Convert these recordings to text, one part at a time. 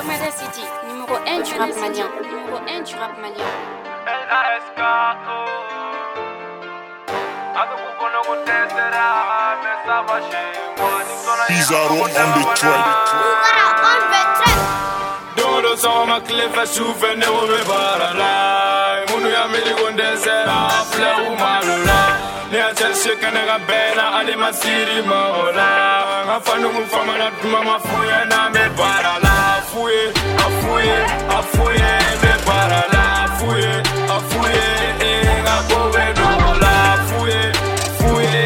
Lomada City, numéro 1 du rap malien. Numéro 1 du rap malien. Pizarro on the track. Dodo sama klifa shufe ne wo be barala. Munu ya mili gondesera fle umalula. Ne a cherche kanega bena ali masiri maola. Ngafanu mfama na tuma mafuye na me barala. Afuye, afuye, afuye me barala. Afuye, afuye, ngakowe dola. Afuye, afuye,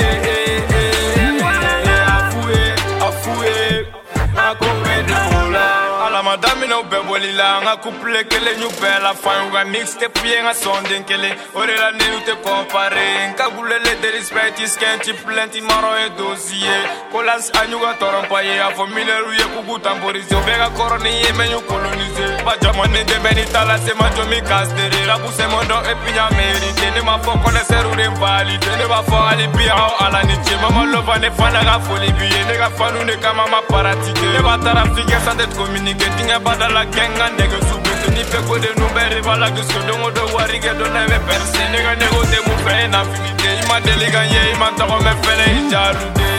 afuye, ngakowe dola. Madame no bebolila nga couple kele ñu bela fan nga mixtape ye nga sonde kele ore la ne te compare nga gulele de respect is can't plenty maro e dossier colans anyuga torompa ye a famille ruye ku tamborize obega coroni ye menyu coloniser ba jamane de benitala se ma jomi castere la buse mondo e pinya merite ne ma fo connaître de valide ne ba fo ali bia ala ni che mama lova ne fana ga folie bi ne ga fanu ne kama ma pratique ne ba tarafike sans être communiquer tinga badala kenga nega subutu ni peko de numbere bala gusto dongo do warige do neve perse nega nego de mu fe na finite ima deliga ye ima to me fele jalude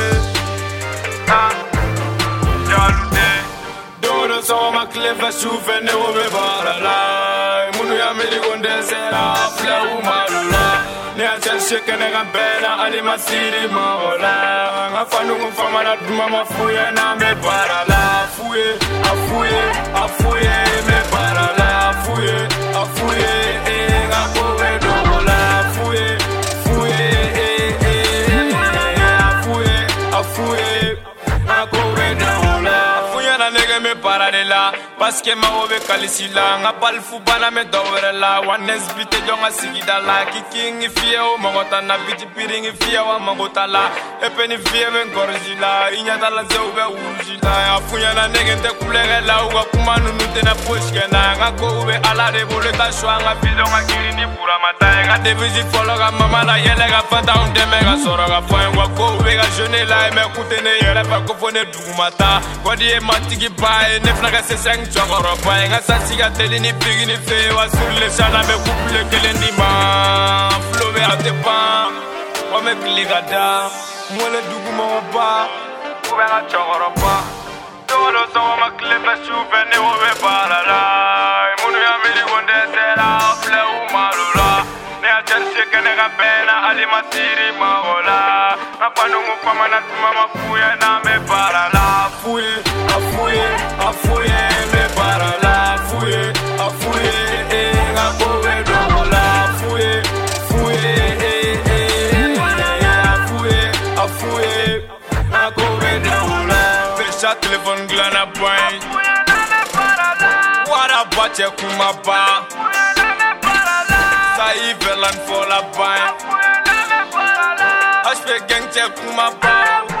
jalude dodo so ma clever souve ne wo be barala munu ya meli gonde sera fle umalula ne a cherche kenega bena ali masiri maola ngafanu mfama na duma mafuye na me barala afuye afuye afuye me barala afuye afuye ngakowe dola afuye afuye afuye afuye ngakowe dola afuye na nege me paralela parce que ma obe kalisila nga palfu bana me dowerela wanes bite jonga sigida la kiking fie o mangota na biti piring fie wa mangota la epeni fie men gorjila inyata la zeube urjila afunya na nege te kulere la uga kumanu nute na poshke na nga ko ube ala de boleta shwanga fido nga kirini pura mata nga de visit follow ga mama la yele ga fata on de mega soro ga fo ngwa ko ube ga jeune la me kutene yele pa ko fone dumata wadi e matigi bae ne fnaga se seng chokoro bae nga sasiga teli ni bigi ni fe wa sur le chala me couple kelendi ma flove ate pa wa me kligada mole dugu mo ba ko nga chokoro pa dodo so ma klebe shuve ne wo be barala munu ya meli gonde sera fle umalula ne a cherche kenega bena ali masiri maola ngapanu mfama na tuma mafuye na me barala afuye afuye afuye me barala afuye afuye ngakowe dola afuye afuye afuye afuye ngakowe dola pesha telefone glana point wara bache kumaba sai velan for la bain HP gang check kumaba